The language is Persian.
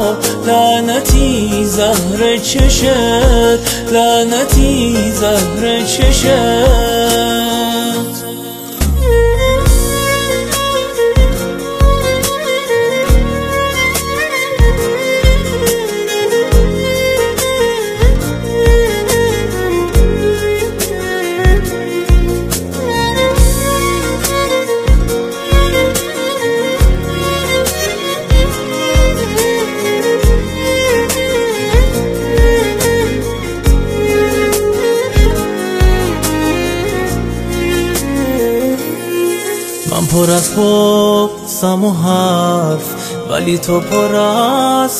لعنتی زهر چشت، لعنتی زهر چشت. من پر از بغضم و حرف، ولی تو پر از